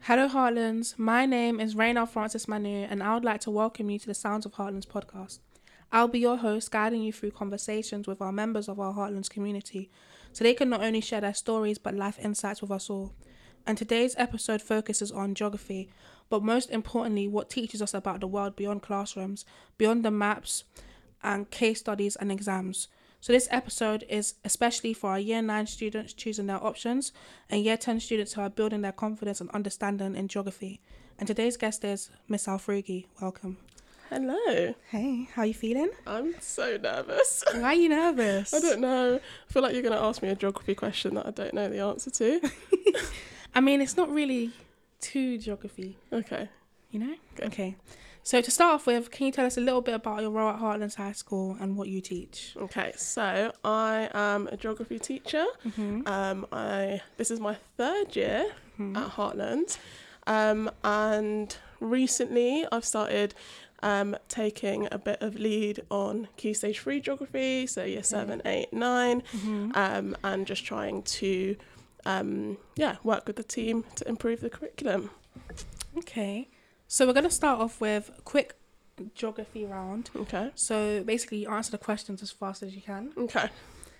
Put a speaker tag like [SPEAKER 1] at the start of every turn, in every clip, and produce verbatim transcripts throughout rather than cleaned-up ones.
[SPEAKER 1] Hello Heartlands, my name is Raynell Francis Manu and I would like to welcome you to the Sounds of Heartlands podcast. I'll be your host, guiding you through conversations with our members of our Heartlands community so they can not only share their stories but life insights with us all. And today's episode focuses on geography, but most importantly what teaches us about the world beyond classrooms, beyond the maps and case studies and exams. So this episode is especially for our year nine students choosing their options and year ten students who are building their confidence and understanding in geography. And today's guest is Miss Alfrugi. Welcome.
[SPEAKER 2] Hello.
[SPEAKER 1] Hey, how are you feeling?
[SPEAKER 2] I'm so nervous.
[SPEAKER 1] Why are you nervous?
[SPEAKER 2] I don't know. I feel like you're going to ask me a geography question that I don't know the answer to.
[SPEAKER 1] I mean, it's not really too geography.
[SPEAKER 2] Okay.
[SPEAKER 1] You know?
[SPEAKER 2] Okay.
[SPEAKER 1] Okay. So to start off with, can you tell us a little bit about your role at Heartlands High School and what you teach?
[SPEAKER 2] Okay, so I am a geography teacher.
[SPEAKER 1] Mm-hmm.
[SPEAKER 2] Um, I this is my third year
[SPEAKER 1] Mm-hmm.
[SPEAKER 2] at Heartlands, um, and recently I've started um, taking a bit of lead on Key Stage three geography, so year seven, eight, nine,
[SPEAKER 1] Mm-hmm.
[SPEAKER 2] um, and just trying to um, yeah work with the team to improve the curriculum.
[SPEAKER 1] Okay. So we're going to start off with a quick geography round.
[SPEAKER 2] Okay.
[SPEAKER 1] So basically you answer the questions as fast as you can.
[SPEAKER 2] Okay.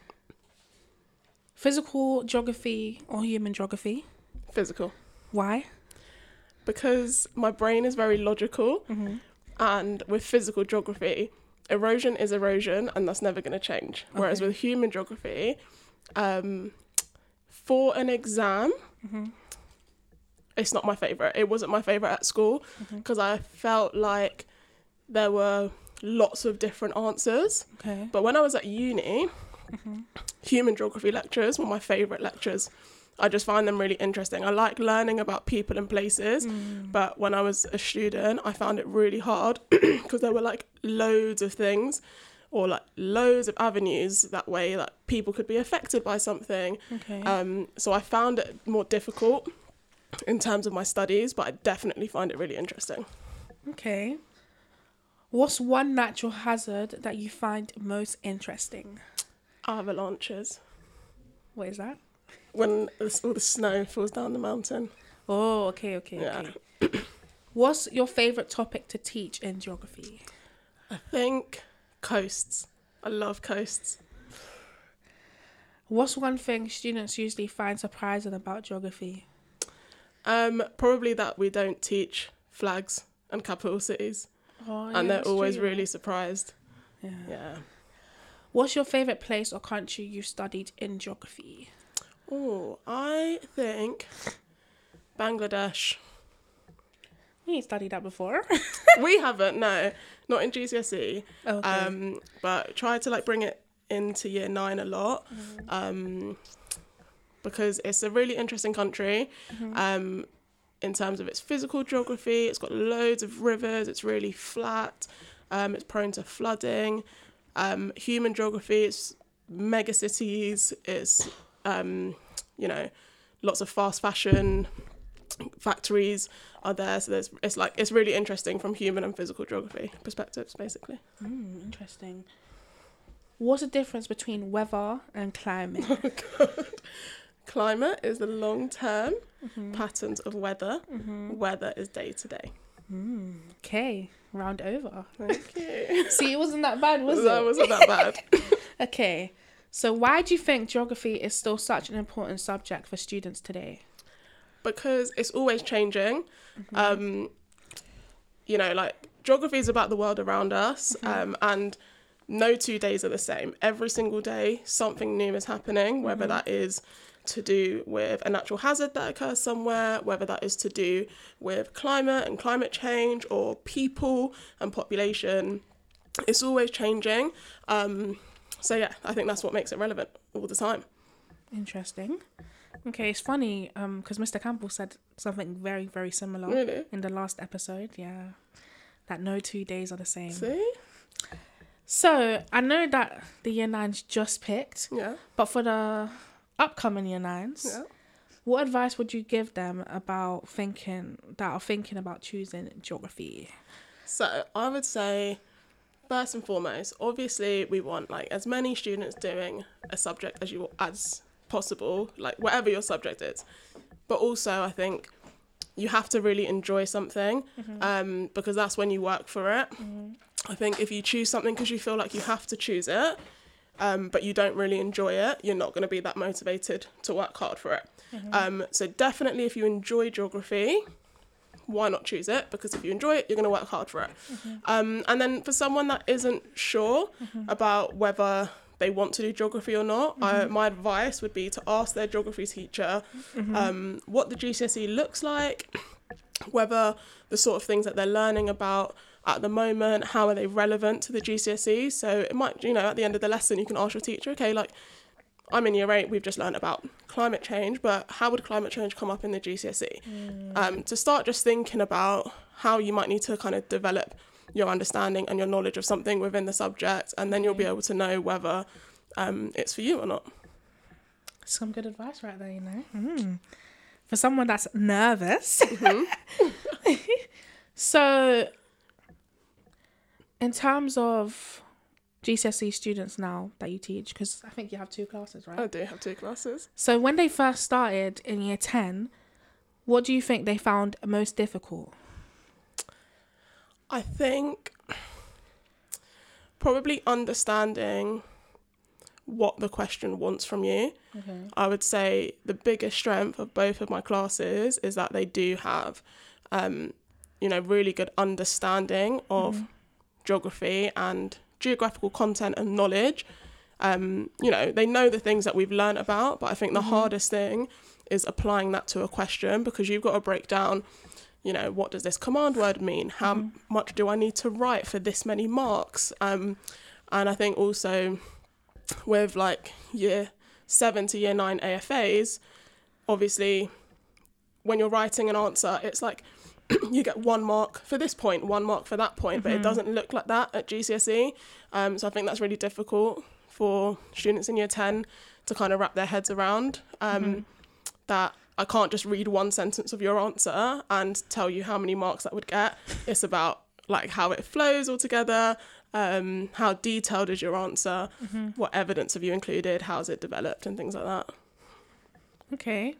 [SPEAKER 1] Physical geography or human geography?
[SPEAKER 2] Physical.
[SPEAKER 1] Why?
[SPEAKER 2] Because my brain is very logical,
[SPEAKER 1] Mm-hmm.
[SPEAKER 2] and with physical geography, erosion is erosion and that's never going to change. Whereas
[SPEAKER 1] Okay.
[SPEAKER 2] with human geography, um, for an exam,
[SPEAKER 1] Mm-hmm.
[SPEAKER 2] it's not my favourite. It wasn't my favourite at school because
[SPEAKER 1] Mm-hmm.
[SPEAKER 2] I felt like there were lots of different answers.
[SPEAKER 1] Okay.
[SPEAKER 2] But when I was at uni,
[SPEAKER 1] Mm-hmm.
[SPEAKER 2] human geography lectures were my favourite lectures. I just find them really interesting. I like learning about people and places,
[SPEAKER 1] Mm.
[SPEAKER 2] but when I was a student, I found it really hard because there were like loads of things or like loads of avenues that way that people could be affected by something.
[SPEAKER 1] Okay.
[SPEAKER 2] Um, so I found it more difficult in terms of my studies, but I definitely find it really interesting.
[SPEAKER 1] Okay. What's one natural hazard that you find most interesting?
[SPEAKER 2] Avalanches.
[SPEAKER 1] What is that?
[SPEAKER 2] When the- all the snow falls down the mountain.
[SPEAKER 1] Oh, okay, okay,
[SPEAKER 2] Yeah.
[SPEAKER 1] okay. What's your favourite topic to teach in geography?
[SPEAKER 2] I think coasts. I love coasts.
[SPEAKER 1] What's one thing students usually find surprising about geography?
[SPEAKER 2] Um, probably that we don't teach flags and capital cities,
[SPEAKER 1] Oh,
[SPEAKER 2] and
[SPEAKER 1] yeah,
[SPEAKER 2] they're
[SPEAKER 1] that's
[SPEAKER 2] always
[SPEAKER 1] true.
[SPEAKER 2] really surprised.
[SPEAKER 1] Yeah.
[SPEAKER 2] Yeah.
[SPEAKER 1] What's your favourite place or country you studied in geography?
[SPEAKER 2] Oh, I think Bangladesh.
[SPEAKER 1] You ain't studied that before.
[SPEAKER 2] We haven't, no, not in G C S E.
[SPEAKER 1] Okay.
[SPEAKER 2] Um, but try to like bring it into year nine a lot,
[SPEAKER 1] Mm-hmm.
[SPEAKER 2] um, because it's a really interesting country.
[SPEAKER 1] Mm-hmm.
[SPEAKER 2] Um, in terms of its physical geography, it's got loads of rivers. It's really flat. Um, it's prone to flooding. Um, human geography, it's mega cities. It's um, you know, lots of fast fashion factories are there. So there's it's like it's really interesting from human and physical geography perspectives, basically.
[SPEAKER 1] Mm, interesting. What's the difference between weather and climate?
[SPEAKER 2] Oh God. Climate is the long-term
[SPEAKER 1] Mm-hmm.
[SPEAKER 2] patterns of weather.
[SPEAKER 1] Mm-hmm.
[SPEAKER 2] Weather is day to day.
[SPEAKER 1] Mm, okay, round over.
[SPEAKER 2] Thank you.
[SPEAKER 1] See, it wasn't that bad, was
[SPEAKER 2] that
[SPEAKER 1] it?
[SPEAKER 2] wasn't that bad.
[SPEAKER 1] Okay, so why do you think geography is still such an important subject for students today?
[SPEAKER 2] Because it's always changing.
[SPEAKER 1] Mm-hmm.
[SPEAKER 2] Um, you know, like geography is about the world around us,
[SPEAKER 1] Mm-hmm.
[SPEAKER 2] um, and no two days are the same. Every single day, something new is happening, whether
[SPEAKER 1] Mm-hmm.
[SPEAKER 2] that is to do with a natural hazard that occurs somewhere, whether that is to do with climate and climate change or people and population. It's always changing. Um, so yeah, I think that's what makes it relevant all the time.
[SPEAKER 1] Interesting. Okay, it's funny um because Mister Campbell said something very, very similar
[SPEAKER 2] Really?
[SPEAKER 1] in the last episode. Yeah, that no two days are the same.
[SPEAKER 2] See?
[SPEAKER 1] So I know that the year nines just picked,
[SPEAKER 2] Yeah.
[SPEAKER 1] but for the upcoming year nines,
[SPEAKER 2] Yeah.
[SPEAKER 1] what advice would you give them about thinking that are thinking about choosing geography?
[SPEAKER 2] So I would say, first and foremost, obviously we want like as many students doing a subject as you as possible, like whatever your subject is. But also I think you have to really enjoy something,
[SPEAKER 1] Mm-hmm.
[SPEAKER 2] um, because that's when you work for it.
[SPEAKER 1] Mm-hmm.
[SPEAKER 2] I think if you choose something because you feel like you have to choose it, um, but you don't really enjoy it, you're not going to be that motivated to work hard for it.
[SPEAKER 1] Mm-hmm.
[SPEAKER 2] Um, so definitely if you enjoy geography, why not choose it? Because if you enjoy it, you're going to work hard for it.
[SPEAKER 1] Mm-hmm.
[SPEAKER 2] Um, and then for someone that isn't sure
[SPEAKER 1] Mm-hmm.
[SPEAKER 2] about whether they want to do geography or not, I,
[SPEAKER 1] Mm-hmm.
[SPEAKER 2] my advice would be to ask their geography teacher
[SPEAKER 1] Mm-hmm.
[SPEAKER 2] um, what the G C S E looks like, whether the sort of things that they're learning about at the moment, how are they relevant to the G C S E. So it might, you know, at the end of the lesson, you can ask your teacher, okay, like, I'm in year eight, we've just learned about climate change, but how would climate change come up in the G C S E?
[SPEAKER 1] Mm.
[SPEAKER 2] Um, to start just thinking about how you might need to kind of develop your understanding and your knowledge of something within the subject, and then you'll be able to know whether um, it's for you or not.
[SPEAKER 1] Some good advice right there, you know. Mm. For someone that's nervous.
[SPEAKER 2] Mm-hmm.
[SPEAKER 1] So, in terms of G C S E students now that you teach, because I think you have two classes, right?
[SPEAKER 2] I do have two classes.
[SPEAKER 1] So when they first started in year ten, what do you think they found most difficult?
[SPEAKER 2] I think probably understanding what the question wants from you.
[SPEAKER 1] Okay.
[SPEAKER 2] I would say the biggest strength of both of my classes is that they do have, um, you know, really good understanding of
[SPEAKER 1] Mm-hmm.
[SPEAKER 2] geography and geographical content and knowledge. Um, you know, they know the things that we've learned about, but I think the
[SPEAKER 1] Mhm.
[SPEAKER 2] hardest thing is applying that to a question, because you've got to break down, you know, what does this command word mean? How
[SPEAKER 1] Mhm.
[SPEAKER 2] much do I need to write for this many marks? Um, and I think also with like year seven to year nine A F As, obviously when you're writing an answer, it's like you get one mark for this point, one mark for that point, but it
[SPEAKER 1] Mhm.
[SPEAKER 2] doesn't look like that at G C S E. Um, so I think that's really difficult for students in year ten to kind of wrap their heads around, um,
[SPEAKER 1] Mhm.
[SPEAKER 2] that I can't just read one sentence of your answer and tell you how many marks that would get. It's about like how it flows all together, um, how detailed is your answer,
[SPEAKER 1] Mhm.
[SPEAKER 2] what evidence have you included, how's it developed, and things like that.
[SPEAKER 1] Okay.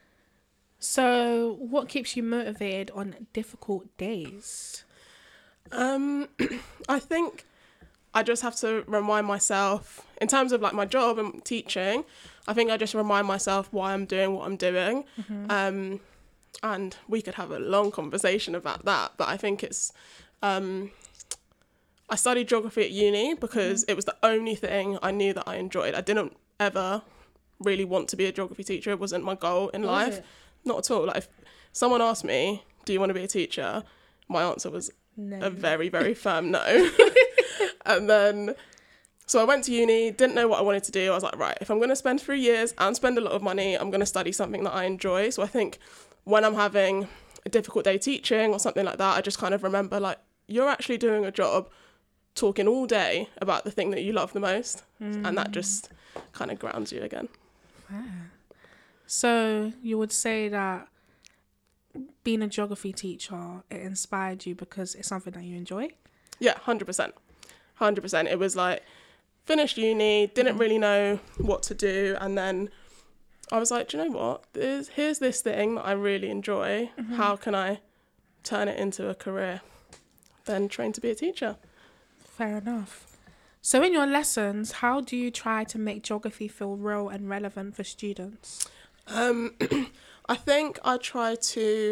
[SPEAKER 1] So, what keeps you motivated on difficult days?
[SPEAKER 2] Um, I think I just have to remind myself, in terms of like my job and teaching, I think I just remind myself why I'm doing what I'm doing.
[SPEAKER 1] Mm-hmm.
[SPEAKER 2] Um, and we could have a long conversation about that, but I think it's, um, I studied geography at uni because
[SPEAKER 1] Mm-hmm.
[SPEAKER 2] it was the only thing I knew that I enjoyed. I didn't ever really want to be a geography teacher. It wasn't my goal in
[SPEAKER 1] What was
[SPEAKER 2] life.
[SPEAKER 1] it?
[SPEAKER 2] Not at all. Like if someone asked me, do you want to be a teacher? My answer was
[SPEAKER 1] No.
[SPEAKER 2] a very, very firm no. And then, so I went to uni, didn't know what I wanted to do. I was like, right, if I'm going to spend three years and spend a lot of money, I'm going to study something that I enjoy. So I think when I'm having a difficult day teaching or something like that, I just kind of remember like, you're actually doing a job talking all day about the thing that you love the most.
[SPEAKER 1] Mm.
[SPEAKER 2] And that just kind of grounds you again.
[SPEAKER 1] Wow. So, you would say that being a geography teacher, it inspired you because it's something that you enjoy?
[SPEAKER 2] Yeah, one hundred percent. one hundred percent. It was like, finished uni, didn't
[SPEAKER 1] Mhm.
[SPEAKER 2] really know what to do. And then I was like, do you know what? There's, here's this thing that I really enjoy.
[SPEAKER 1] Mhm.
[SPEAKER 2] How can I turn it into a career? Then train to be a teacher.
[SPEAKER 1] Fair enough. So, in your lessons, how do you try to make geography feel real and relevant for students?
[SPEAKER 2] Um, I think I try to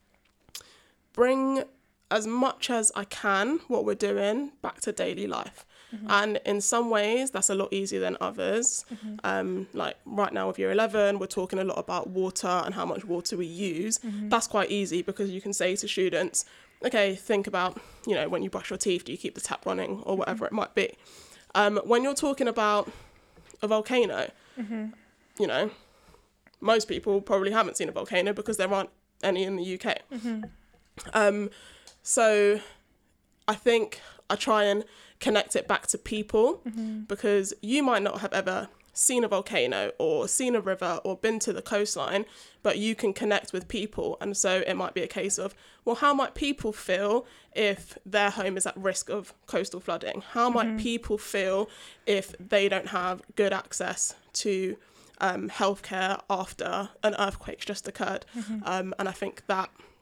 [SPEAKER 2] bring as much as I can what we're doing back to daily life.
[SPEAKER 1] Mm-hmm.
[SPEAKER 2] And in some ways, that's a lot easier than others.
[SPEAKER 1] Mm-hmm.
[SPEAKER 2] Um, like right now with year eleven, we're talking a lot about water and how much water we use.
[SPEAKER 1] Mm-hmm.
[SPEAKER 2] That's quite easy because you can say to students, okay, think about, you know, when you brush your teeth, do you keep the tap running or whatever it might be? Um, when you're talking about a volcano,
[SPEAKER 1] Mm-hmm.
[SPEAKER 2] you know, most people probably haven't seen a volcano because there aren't any in the U K.
[SPEAKER 1] Mm-hmm.
[SPEAKER 2] Um, so I think I try and connect it back to people,
[SPEAKER 1] Mm-hmm.
[SPEAKER 2] because you might not have ever seen a volcano or seen a river or been to the coastline, but you can connect with people. And so it might be a case of, well, how might people feel if their home is at risk of coastal flooding? How might
[SPEAKER 1] Mhm.
[SPEAKER 2] people feel if they don't have good access to um, healthcare after an earthquake's just occurred?
[SPEAKER 1] Mm-hmm.
[SPEAKER 2] Um, and I think that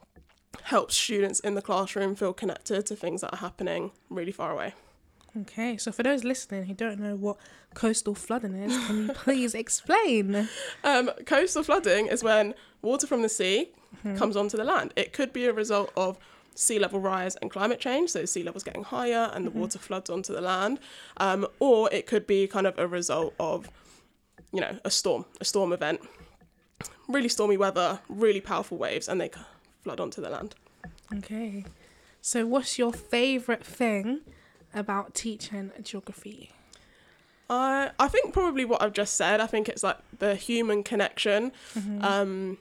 [SPEAKER 2] helps students in the classroom feel connected to things that are happening really far away.
[SPEAKER 1] Okay, so for those listening who don't know what coastal flooding is, can you please explain?
[SPEAKER 2] Um, coastal flooding is when water from the sea mm-hmm. comes onto the land. It could be a result of sea level rise and climate change, so sea levels getting higher and the mm-hmm. water floods onto the land, um, or it could be kind of a result of, you know, a storm, a storm event, really stormy weather, really powerful waves, and they flood onto the land.
[SPEAKER 1] Okay, so what's your favourite thing about teaching geography?
[SPEAKER 2] I I think probably what I've just said. I think it's like the human connection, mm-hmm. um,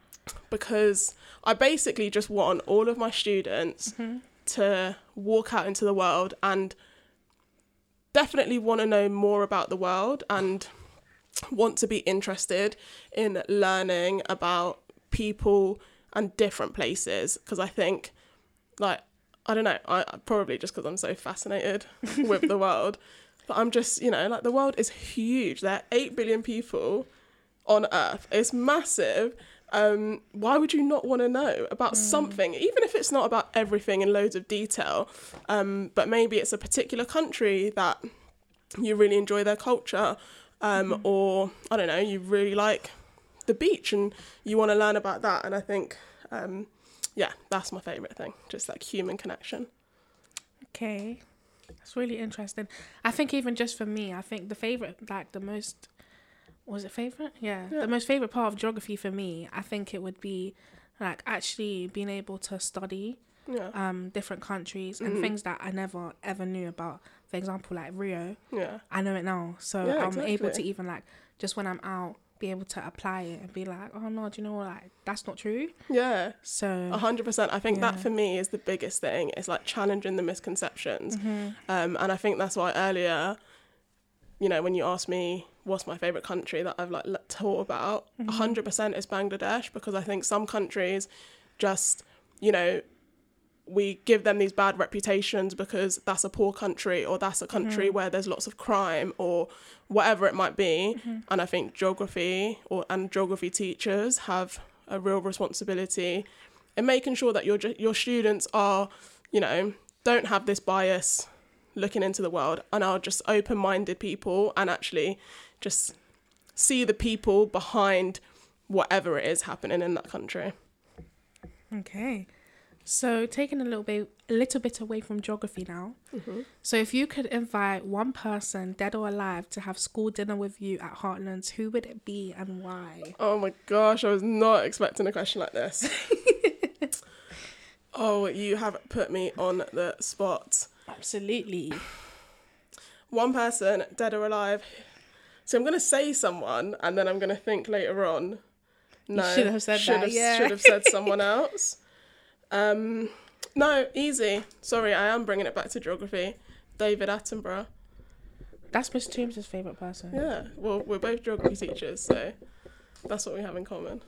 [SPEAKER 2] because I basically just want all of my students mm-hmm. to walk out into the world and definitely want to know more about the world and want to be interested in learning about people and different places, because I think, like, I don't know, I probably just because I'm so fascinated with the world, but I'm just, you know, like, the world is huge. There are eight billion people on Earth. It's massive. Um, why would you not want to know about mm. something, even if it's not about everything in loads of detail, um, but maybe it's a particular country that you really enjoy their culture, um, mm. or, I don't know, you really like the beach and you want to learn about that. And I think... Um, yeah, that's my favourite thing, just like human connection.
[SPEAKER 1] Okay, that's really interesting. I think even just for me, I think the favourite, like the most, was it favourite? Yeah, yeah. The most favourite part of geography for me, I think it would be like actually being able to study yeah. um, different countries and mm. things that I never ever knew about. For example, like Rio, yeah. I know it now. So yeah, I'm exactly. able to even like, just when I'm out, be able to apply it and be like, oh no, do you know what, like, that's not true.
[SPEAKER 2] Yeah.
[SPEAKER 1] So
[SPEAKER 2] a hundred percent. I think yeah. that for me is the biggest thing. It's like challenging the misconceptions. Mm-hmm. Um, and I think that's why earlier, you know, when you asked me what's my favourite country that I've like taught about, a mm-hmm. hundred percent is Bangladesh, because I think some countries just, you know, we give them these bad reputations because that's a poor country, or that's a country mm-hmm. where there's lots of crime, or whatever it might be. Mm-hmm. And I think geography or and geography teachers have a real responsibility in making sure that your your students are, you know, don't have this bias looking into the world and are just open-minded people and actually just see the people behind whatever it is happening in that country.
[SPEAKER 1] Okay. So taking a little bit, a little bit away from geography now. Mm-hmm. So if you could invite one person, dead or alive, to have school dinner with you at Heartlands, who would it be and why?
[SPEAKER 2] Oh my gosh, I was not expecting a question like this. Oh, you have put me on the spot.
[SPEAKER 1] Absolutely.
[SPEAKER 2] One person, dead or alive. So I'm going to say someone and then I'm going to think later on. No,
[SPEAKER 1] you should have said
[SPEAKER 2] should
[SPEAKER 1] that,
[SPEAKER 2] have,
[SPEAKER 1] yeah.
[SPEAKER 2] Should have said someone else. Um, no, easy. Sorry, I am bringing it back to geography. David Attenborough.
[SPEAKER 1] That's Miss Toombs' favourite person.
[SPEAKER 2] Yeah, well, we're both geography teachers, so that's what we have in common.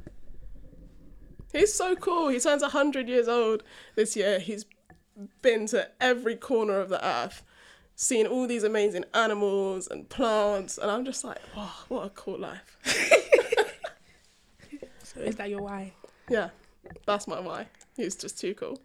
[SPEAKER 2] He's so cool. He turns one hundred years old this year. He's been to every corner of the earth, seen all these amazing animals and plants, and I'm just like, wow, what a cool life.
[SPEAKER 1] So is that your why?
[SPEAKER 2] Yeah, that's my why. He's just too cool.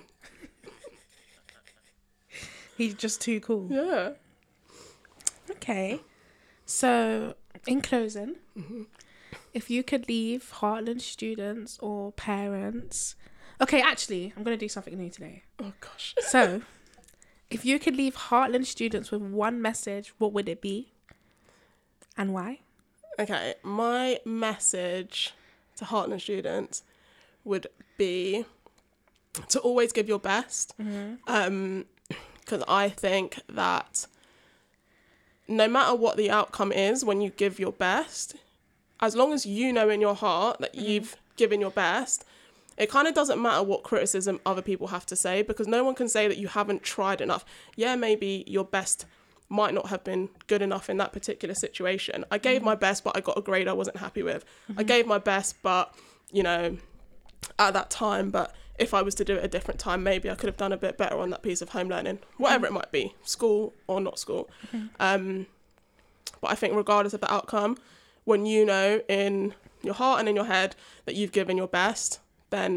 [SPEAKER 1] He's just too cool.
[SPEAKER 2] Yeah.
[SPEAKER 1] Okay. So, in closing, mm-hmm. if you could leave Heartland students or parents... Okay, actually, I'm going to do something new today.
[SPEAKER 2] Oh, gosh.
[SPEAKER 1] So, if you could leave Heartland students with one message, what would it be? And why?
[SPEAKER 2] Okay, my message to Heartland students would be to always give your best. Mm-hmm. Um, because I think that no matter what the outcome is, when you give your best, as long as you know in your heart that mm-hmm. you've given your best, it kind of doesn't matter what criticism other people have to say, because no one can say that you haven't tried enough. Yeah, maybe your best might not have been good enough in that particular situation. I gave mm-hmm. my best, but I got a grade I wasn't happy with. Mm-hmm. I gave my best, but, you know, at that time, but if I was to do it a different time, maybe I could have done a bit better on that piece of home learning, whatever mm-hmm. it might be, school or not school. Mm-hmm. Um, but I think regardless of the outcome, when you know in your heart and in your head that you've given your best, then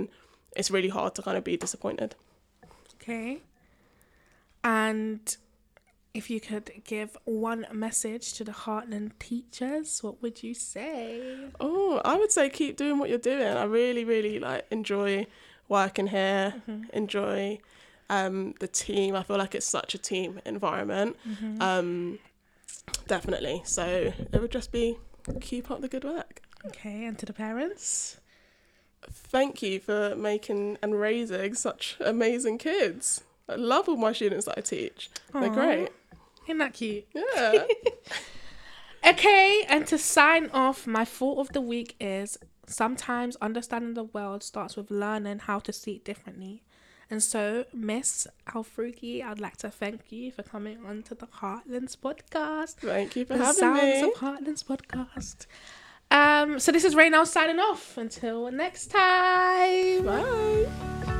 [SPEAKER 2] it's really hard to kind of be disappointed.
[SPEAKER 1] Okay. And if you could give one message to the Heartland teachers, what would you say?
[SPEAKER 2] Oh, I would say keep doing what you're doing. I really, really like enjoy working here, mm-hmm. enjoy um, the team. I feel like it's such a team environment. Mm-hmm. Um, definitely. So it would just be keep up the good work.
[SPEAKER 1] Okay, and to the parents?
[SPEAKER 2] Thank you for making and raising such amazing kids. I love all my students that I teach. Aww. They're great.
[SPEAKER 1] Isn't that cute?
[SPEAKER 2] Yeah.
[SPEAKER 1] Okay, and to sign off, my thought of the week is sometimes understanding the world starts with learning how to see it differently. And so, Miss Alfrugi, I'd like to thank you for coming on to the Heartlands podcast.
[SPEAKER 2] Thank you for
[SPEAKER 1] the
[SPEAKER 2] having
[SPEAKER 1] Sounds
[SPEAKER 2] me.
[SPEAKER 1] of Heartlands podcast. Um, so this is Raynell signing off. Until next time.
[SPEAKER 2] Bye.